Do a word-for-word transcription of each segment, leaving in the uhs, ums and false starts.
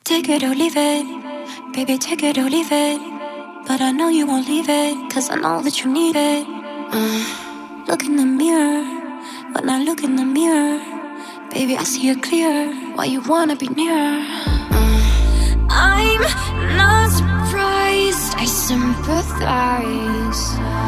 Take it or leave it, baby, take it or leave it. But I know you won't leave it, cause I know that you need it. uh, Look in the mirror, when I look in the mirror, baby, I see it clear, why you wanna be near. uh, I'm not surprised, I sympathize.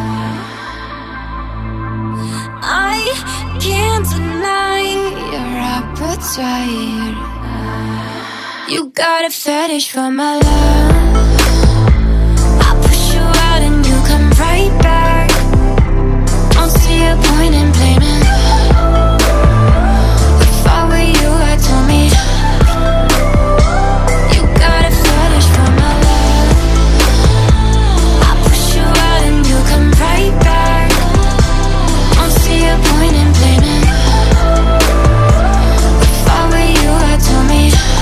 I can't deny your appetite. You got a fetish for my love. I push you out and you come right back. Don't see a point in blaming. If I were you, I'd tell me. You got a fetish for my love. I push you out and you come right back. Don't see a point in blaming. If I were you, I'd tell me.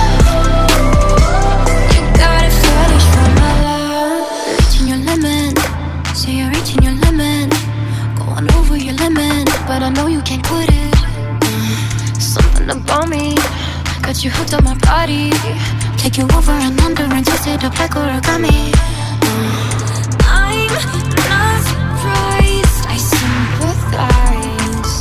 But I know you can't quit it. uh, Something about me got you hooked on my body. Take you over and under and twist it up like origami. uh, I'm not surprised, I sympathize.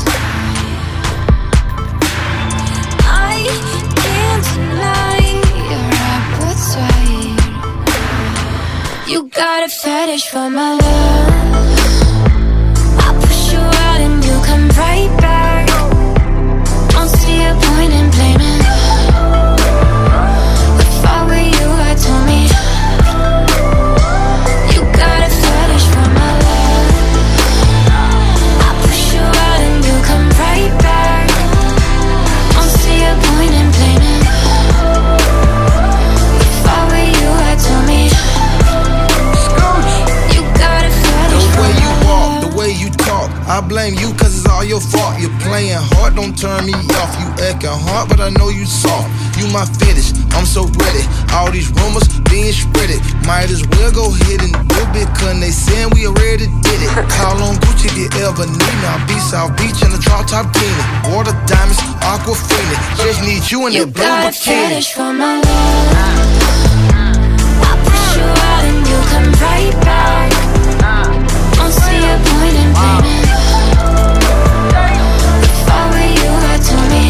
I can't deny your appetite. You got a fetish for my love. And you come right back. Don't see a point in blaming. If I were you, I'd tell me. You got a fetish for my love. I push you out and you come right back. Don't see a point in blaming. If I were you, I'd tell me. You got a fetish for my love. The way you walk, the way you talk, I blame you cause it's all your fault. You're playing hard, don't turn me off. You acting hard, but I know you soft. You my fetish, I'm so ready. All these rumors being spreaded. Might as well go ahead and do it, cause they saying we already did it. Call on Gucci if you ever need me. I'll be South Beach in the drop top bikini. Water diamonds, aquafina. Just need you in you that blue got a bikini. fetish for my love. I push you out and you come right back. Don't see a point in blaming. If I were you, I'd tell me.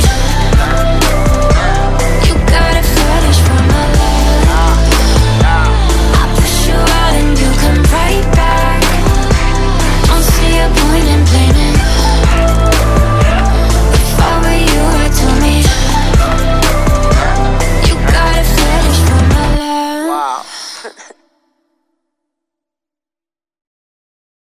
You got a fetish for my love. I push you out and you come right back. Don't see a point in blaming. If I were you, I'd tell me. You got a fetish for my love. Wow.